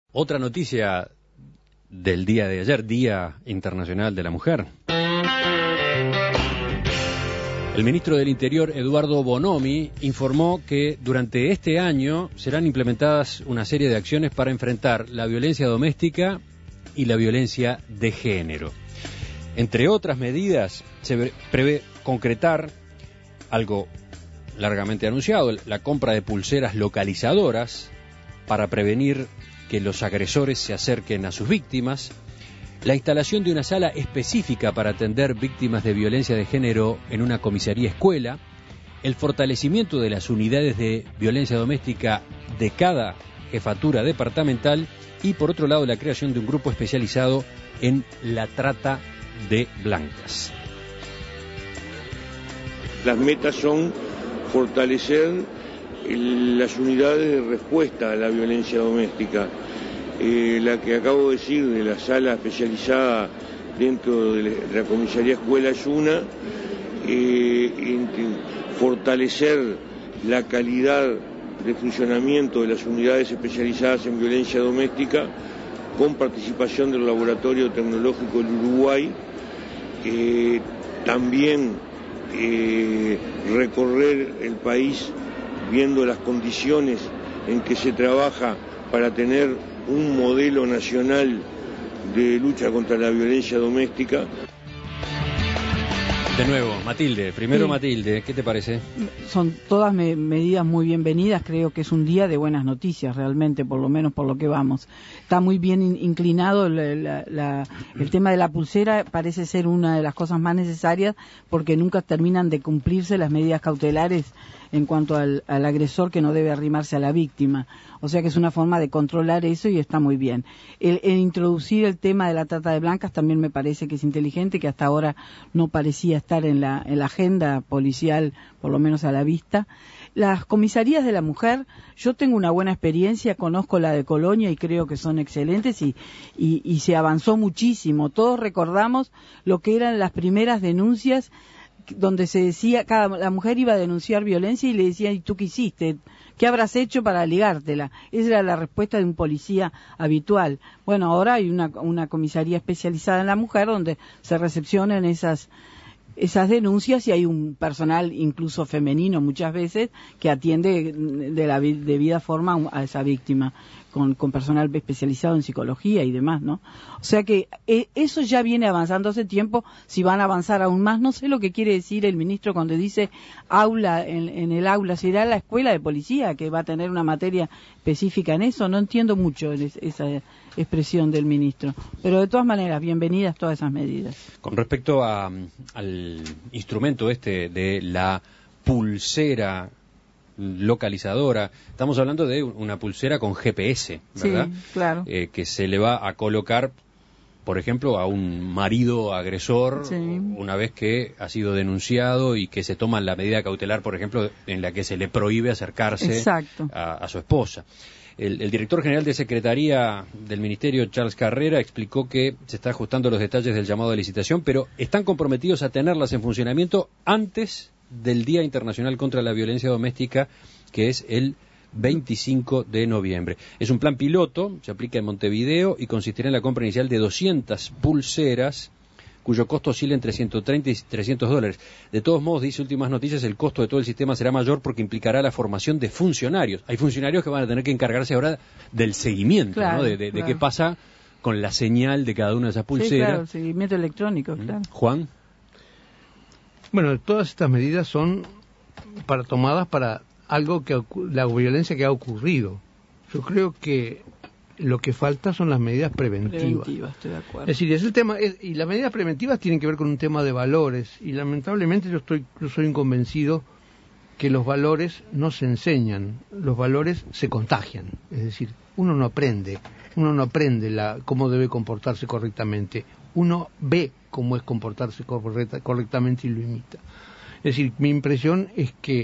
Otra noticia del día de ayer, Día Internacional de la Mujer. El ministro del Interior, Eduardo Bonomi, informó que durante este año serán implementadas una serie de acciones para enfrentar la violencia doméstica y la violencia de género. Entre otras medidas, se prevé concretar algo largamente anunciado, la compra de pulseras localizadoras para prevenir que los agresores se acerquen a sus víctimas, la instalación de una sala específica para atender víctimas de violencia de género en una comisaría escuela, el fortalecimiento de las unidades de violencia doméstica de cada jefatura departamental y, por otro lado, la creación de un grupo especializado en la trata de blancas. Las metas son fortalecer las unidades de respuesta a la violencia doméstica. La que acabo de decir de la sala especializada dentro de la comisaría escuela es una, fortalecer la calidad de funcionamiento de las unidades especializadas en violencia doméstica con participación del Laboratorio Tecnológico del Uruguay, también recorrer el país viendo las condiciones en que se trabaja para tener un modelo nacional de lucha contra la violencia doméstica. De nuevo, Matilde, primero sí. Matilde, ¿qué te parece? Son todas medidas muy bienvenidas, creo que es un día de buenas noticias realmente, por lo menos por lo que vamos. Está muy bien inclinado el tema de la pulsera, parece ser una de las cosas más necesarias porque nunca terminan de cumplirse las medidas cautelares en cuanto al agresor que no debe arrimarse a la víctima. O sea que es una forma de controlar eso y está muy bien. El introducir el tema de la trata de blancas también me parece que es inteligente, que hasta ahora no parecía estar en la agenda policial, por lo menos a la vista. Las comisarías de la mujer, yo tengo una buena experiencia, conozco la de Colonia y creo que son excelentes y se avanzó muchísimo. Todos recordamos lo que eran las primeras denuncias donde se decía, la mujer iba a denunciar violencia y le decían, ¿y tú qué hiciste? ¿Qué habrás hecho para ligártela? Esa era la respuesta de un policía habitual. Bueno, ahora hay una comisaría especializada en la mujer donde se recepcionan esas denuncias y hay un personal incluso femenino muchas veces que atiende de la debida forma a esa víctima con personal especializado en psicología y demás, ¿no? O sea que eso ya viene avanzando hace tiempo. Si van a avanzar aún más, no sé lo que quiere decir el ministro cuando dice aula en el aula. ¿Será la escuela de policía que va a tener una materia específica en eso? No entiendo mucho esa expresión del ministro, pero de todas maneras, bienvenidas todas esas medidas. Con respecto al instrumento de la pulsera localizadora, estamos hablando de una pulsera con GPS, ¿verdad? Sí, claro. Que se le va a colocar, por ejemplo, a un marido agresor, sí, una vez que ha sido denunciado y que se toma la medida cautelar, por ejemplo, en la que se le prohíbe acercarse a su esposa. El director general de Secretaría del Ministerio, Charles Carrera, explicó que se está ajustando los detalles del llamado de licitación, pero están comprometidos a tenerlas en funcionamiento antes del Día Internacional contra la Violencia Doméstica, que es el 25 de noviembre. Es un plan piloto, se aplica en Montevideo y consistirá en la compra inicial de 200 pulseras, cuyo costo oscila entre $130 y $300. De todos modos, dice Últimas Noticias, el costo de todo el sistema será mayor porque implicará la formación de funcionarios. Hay funcionarios que van a tener que encargarse ahora del seguimiento, claro, ¿no? de qué pasa con la señal de cada una de esas pulseras. Sí, claro, el seguimiento electrónico, claro. Juan. Bueno, todas estas medidas son tomadas para algo la violencia que ha ocurrido. Yo creo que lo que falta son las medidas preventivas. Estoy de acuerdo. Es decir, es el tema, y las medidas preventivas tienen que ver con un tema de valores, y lamentablemente yo soy convencido que los valores no se enseñan, los valores se contagian. Es decir, uno no aprende cómo debe comportarse correctamente. Uno ve cómo es comportarse correctamente y lo imita. Es decir, mi impresión es que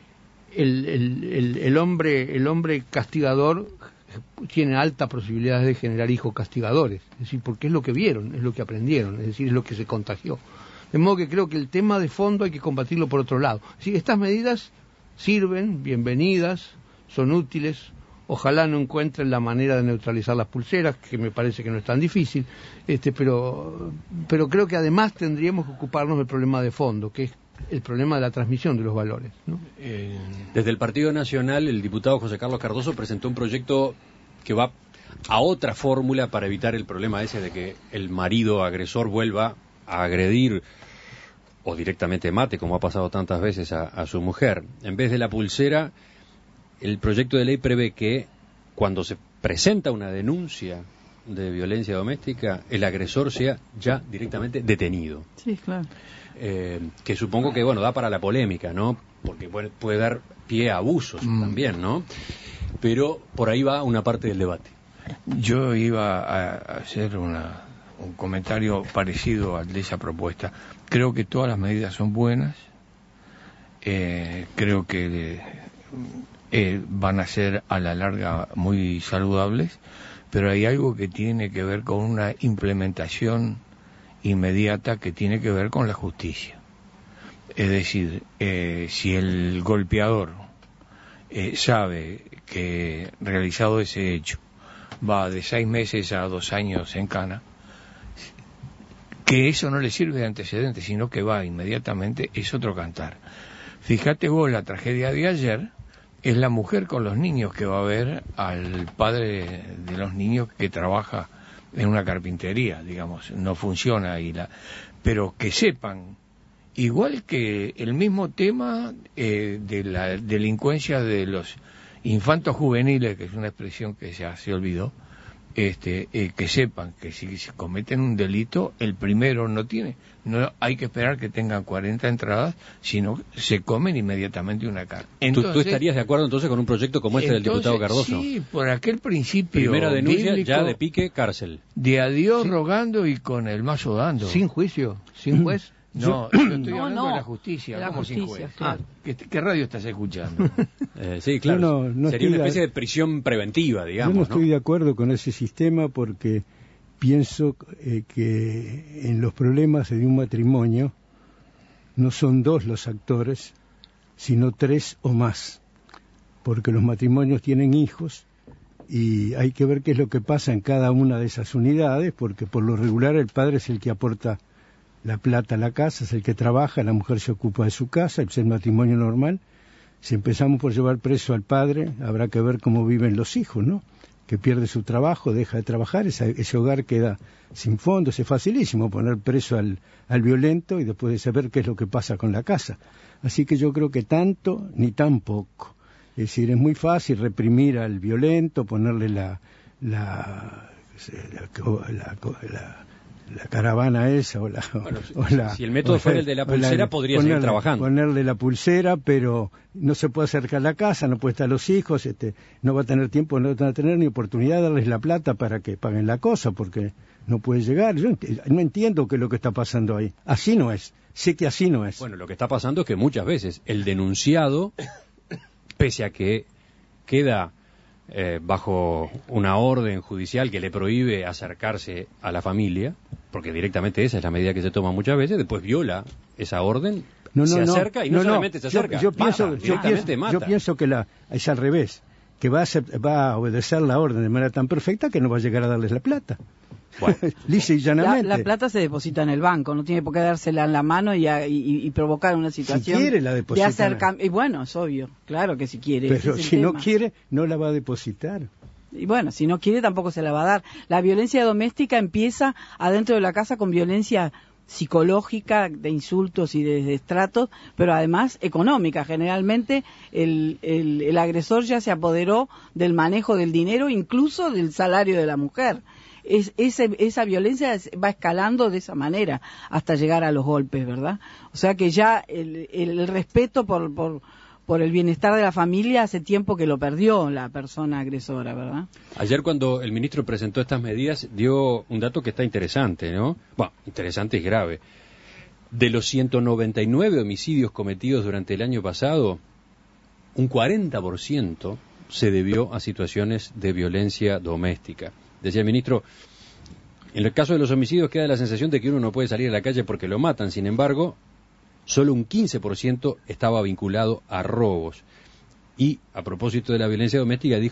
el hombre castigador tiene altas posibilidades de generar hijos castigadores. Es decir, porque es lo que vieron, es lo que aprendieron, es decir, es lo que se contagió. De modo que creo que el tema de fondo hay que combatirlo por otro lado. Es decir, estas medidas sirven, bienvenidas, son útiles, Ojalá no encuentren la manera de neutralizar las pulseras, que me parece que no es tan difícil, pero creo que además tendríamos que ocuparnos del problema de fondo, que es el problema de la transmisión de los valores, ¿no? Desde el Partido Nacional, el diputado José Carlos Cardoso presentó un proyecto que va a otra fórmula para evitar el problema ese de que el marido agresor vuelva a agredir o directamente mate, como ha pasado tantas veces a su mujer. En vez de la pulsera, el proyecto de ley prevé que cuando se presenta una denuncia de violencia doméstica, el agresor sea ya directamente detenido. Sí, claro. Que supongo que, bueno, da para la polémica, ¿no? Porque puede dar pie a abusos también, ¿no? Pero por ahí va una parte del debate. Yo iba a hacer un comentario parecido al de esa propuesta. Creo que todas las medidas son buenas. Creo que van a ser a la larga muy saludables, pero hay algo que tiene que ver con una implementación inmediata que tiene que ver con la justicia. Es decir, si el golpeador sabe que realizado ese hecho va de 6 meses a 2 años en cana, que eso no le sirve de antecedente, sino que va inmediatamente, es otro cantar. Fíjate vos, la tragedia de ayer es la mujer con los niños que va a ver al padre de los niños que trabaja en una carpintería, digamos, no funciona ahí, pero que sepan, igual que el mismo tema de la delincuencia de los infantos juveniles, que es una expresión que ya se olvidó, que sepan que si cometen un delito, el primero no hay que esperar que tengan 40 entradas, sino se comen inmediatamente una cara. Entonces, ¿Tú estarías de acuerdo entonces con un proyecto como este del diputado Cardoso? Sí, por aquel principio primera denuncia, bíblico, ya de pique, cárcel. De a Dios rogando y con el mazo dando. Sin juicio, sin juez. No, yo estoy hablando de la justicia. La justicia, sin juez? claro. ¿Qué radio estás escuchando? Sí, claro. No sería una especie de prisión preventiva, digamos. Yo no estoy de acuerdo con ese sistema porque pienso que en los problemas de un matrimonio no son 2 los actores, sino 3 o más, porque los matrimonios tienen hijos y hay que ver qué es lo que pasa en cada una de esas unidades, porque por lo regular el padre es el que aporta la plata a la casa, es el que trabaja, la mujer se ocupa de su casa, es el matrimonio normal. Si empezamos por llevar preso al padre, habrá que ver cómo viven los hijos, ¿no? Que pierde su trabajo, deja de trabajar, ese hogar queda sin fondos. Es facilísimo poner preso al violento y después de saber qué es lo que pasa con la casa. Así que yo creo que tanto ni tan poco. Es decir, es muy fácil reprimir al violento, ponerle la caravana esa si el método fuera el de la pulsera podría seguir trabajando. Ponerle la pulsera, pero no se puede acercar a la casa, no puede estar los hijos, no va a tener tiempo, no va a tener ni oportunidad de darles la plata para que paguen la cosa, porque no puede llegar. Yo no entiendo qué es lo que está pasando ahí. Así no es, sé que así no es. Bueno, lo que está pasando es que muchas veces el denunciado, pese a que queda bajo una orden judicial que le prohíbe acercarse a la familia, porque directamente esa es la medida que se toma muchas veces, después viola esa orden, se acerca y no solamente se acerca, yo pienso que es al revés, que va a obedecer la orden de manera tan perfecta que no va a llegar a darles la plata. Bueno, lisa y llanamente. La plata se deposita en el banco, no tiene por qué dársela en la mano y provocar una situación. Si quiere la deposita. De hacer y bueno, es obvio, claro que si quiere. Pero si no quiere, no la va a depositar. Y bueno, si no quiere tampoco se la va a dar. La violencia doméstica empieza adentro de la casa con violencia psicológica, de insultos y de destratos, pero además económica. Generalmente el agresor ya se apoderó del manejo del dinero, incluso del salario de la mujer. Esa violencia va escalando de esa manera hasta llegar a los golpes, ¿verdad? O sea que ya el respeto por el bienestar de la familia hace tiempo que lo perdió la persona agresora, ¿verdad? Ayer cuando el ministro presentó estas medidas dio un dato que está interesante, ¿no? Bueno, interesante y grave. De los 199 homicidios cometidos durante el año pasado, un 40% se debió a situaciones de violencia doméstica. Decía el ministro, en el caso de los homicidios queda la sensación de que uno no puede salir a la calle porque lo matan. Sin embargo, solo un 15% estaba vinculado a robos. Y, a propósito de la violencia doméstica, dijo,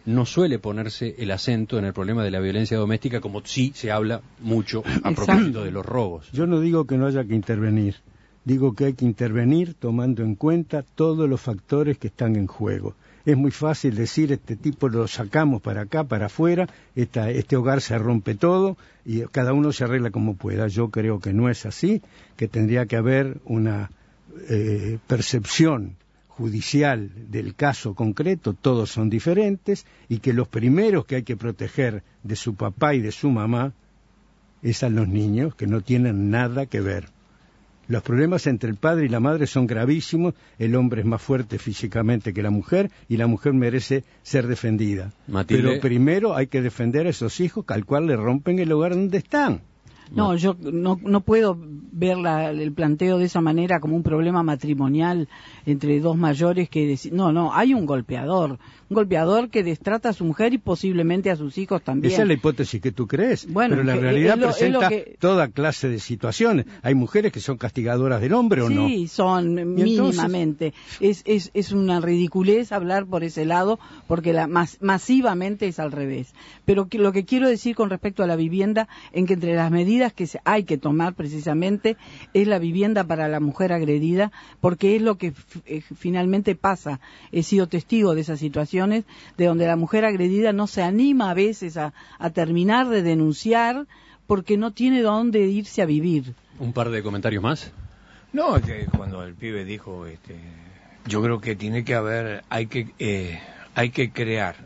no suele ponerse el acento en el problema de la violencia doméstica, como sí se habla mucho a propósito de los robos. Yo no digo que no haya que intervenir, digo que hay que intervenir tomando en cuenta todos los factores que están en juego. Es muy fácil decir, este tipo lo sacamos para acá, para afuera, este hogar se rompe todo y cada uno se arregla como pueda. Yo creo que no es así, que tendría que haber una percepción judicial del caso concreto, todos son diferentes, y que los primeros que hay que proteger de su papá y de su mamá es a los niños, que no tienen nada que ver. Los problemas entre el padre y la madre son gravísimos, el hombre es más fuerte físicamente que la mujer y la mujer merece ser defendida. Matilde. Pero primero hay que defender a esos hijos al cual le rompen el hogar donde están. No, yo no puedo ver el planteo de esa manera como un problema matrimonial entre dos mayores que decir, no, hay un golpeador que destrata a su mujer y posiblemente a sus hijos también. Esa es la hipótesis que tú crees, bueno, pero la realidad presenta toda clase de situaciones. Hay mujeres que son castigadoras del hombre o no. Sí, son mínimamente. Es una ridiculez hablar por ese lado, porque masivamente es al revés. Pero lo que quiero decir con respecto a la vivienda, en que entre las medidas que hay que tomar precisamente es la vivienda para la mujer agredida, porque es lo que finalmente pasa. He sido testigo de esas situaciones de donde la mujer agredida no se anima a veces a terminar de denunciar porque no tiene dónde irse a vivir. ¿Un par de comentarios más? No, cuando el pibe dijo, yo creo que tiene que haber, hay que crear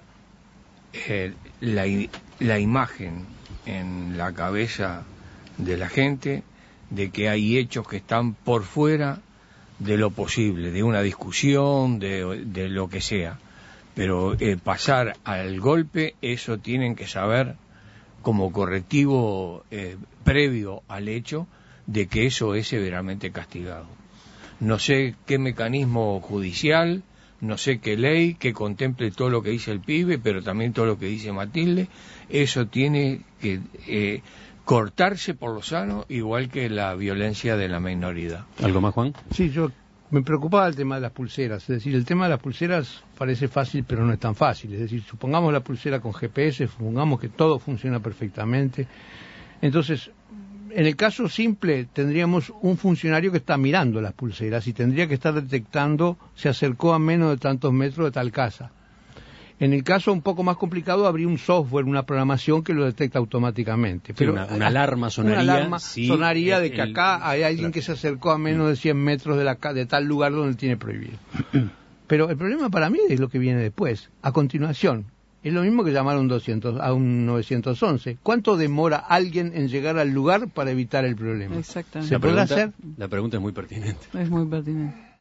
la imagen en la cabeza de la gente de que hay hechos que están por fuera de lo posible, de una discusión, de lo que sea. Pero pasar al golpe, eso tienen que saber como correctivo previo al hecho de que eso es severamente castigado. No sé qué mecanismo judicial, no sé qué ley que contemple todo lo que dice el pibe, pero también todo lo que dice Matilde. Eso tiene que cortarse por lo sano, igual que la violencia de la minoridad. ¿Algo más, Juan? Sí, me preocupaba el tema de las pulseras. Es decir, el tema de las pulseras parece fácil, pero no es tan fácil. Es decir, supongamos la pulsera con GPS, supongamos que todo funciona perfectamente. Entonces, en el caso simple, tendríamos un funcionario que está mirando las pulseras y tendría que estar detectando, se acercó a menos de tantos metros de tal casa. En el caso un poco más complicado, habría un software, una programación que lo detecta automáticamente. Pero una alarma sonaría. Una alarma sonaría de que acá hay alguien que se acercó a menos de 100 metros de tal lugar donde tiene prohibido. Pero el problema para mí es lo que viene después, a continuación. Es lo mismo que llamar a un 911. ¿Cuánto demora alguien en llegar al lugar para evitar el problema? Exactamente. ¿Se podrá hacer? La pregunta es muy pertinente. Es muy pertinente.